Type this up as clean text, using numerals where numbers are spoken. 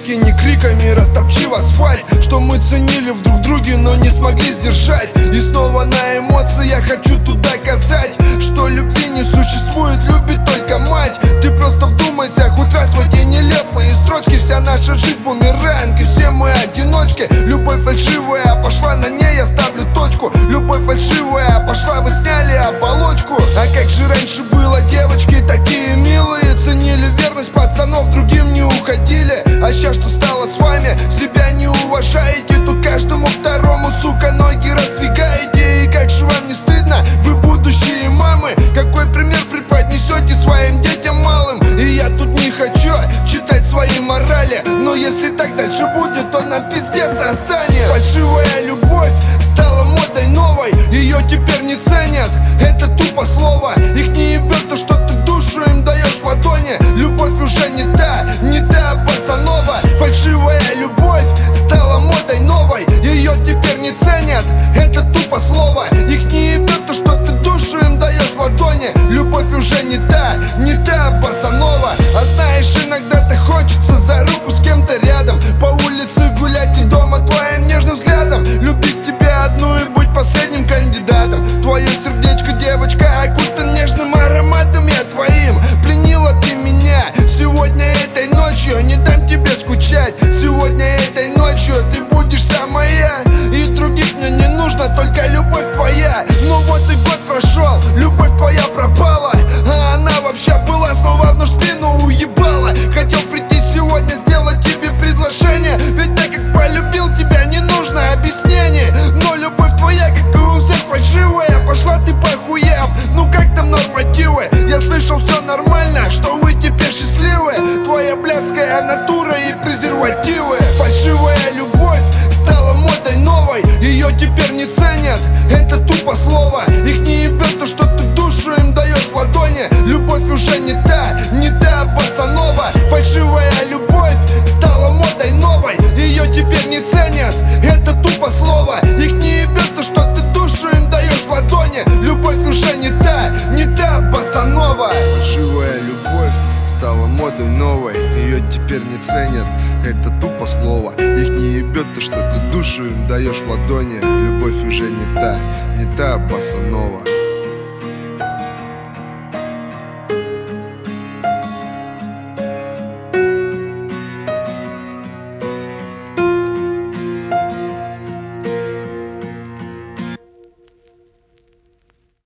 девочки не криками растопчив асфальт, что мы ценили в друг друге, но не смогли сдержать. И снова на эмоции я хочу тут доказать, что любви не существует, любит только мать. Ты просто вдумайся хоть раз в эти нелепые строчки. Вся наша жизнь бумеранг, и все мы одиночки. Любовь фальшивая пошла, на ней я ставлю точку. Любовь фальшивая пошла, вы сняли оболочку. А как же раньше было, девочки такие милые, ценили верность пацанов, другим не уходили. А сейчас что стало с вами, себя не уважаете, тут каждому второму, сука, ноги раздвигаете. И как же вам не стыдно, вы будущие мамы, какой пример преподнесете своим детям малым? И я тут не хочу читать свои морали, но если так дальше будет, то нам пиздец настанет. Фальшивая любовь стала модой новой, ее теперь не ценят, это тупо слово. Их не ебет то, что ты душу им даешь в ладони. Любовь уже не та босанова. Фальшивая любовь стала модой новой, ее теперь не ценят, это тупо слово. Их не ебет то, что ты душу им даешь в ладони. Любовь уже не та босанова. А знаешь, иногда-то хочется за руку с кем-то рядом, по улице гулять и дома твоим нежным взглядом любить тебя одну и быть последним кандидатом. Твое сердечко, девочка, окутан нежным ароматом я твоим. Пленила ты меня сегодня этой ночью, не дам тебе скучать. Сегодня этой ночью ты будешь вся моя, и других мне не нужно, только любовь твоя. Ну вот и год прошел, любовь твоя пропала, а она вообще была, снова в спину уебала. Хотел прийти сегодня, сделать тебе предложение, ведь так как полюбил тебя, не нужно объяснений. Но любовь твоя, как и у всех, фальшивая, пошла ты по хуям. Ну как там нормативы? Я слышал, все нормально, что вы теперь счастливы. Твоя блядская натура и презервативы. Фальшивая любовь стала модой новой, ее теперь не ценят, это тупо слово. Их не ебет то, что ты душу им даешь в ладони. Любовь уже не та босанова. Фальшивая любовь стала модой новой, ее теперь не ценят, это тупо слово. Их не ебет то, что ты душу им даешь в ладони. Любовь уже не та босанова. Фальшивая любовь стала модой новой, ее теперь не ценят, это тупо слово. Их не ебет то, что ты душу им даешь в ладони. Любовь уже не та босанова.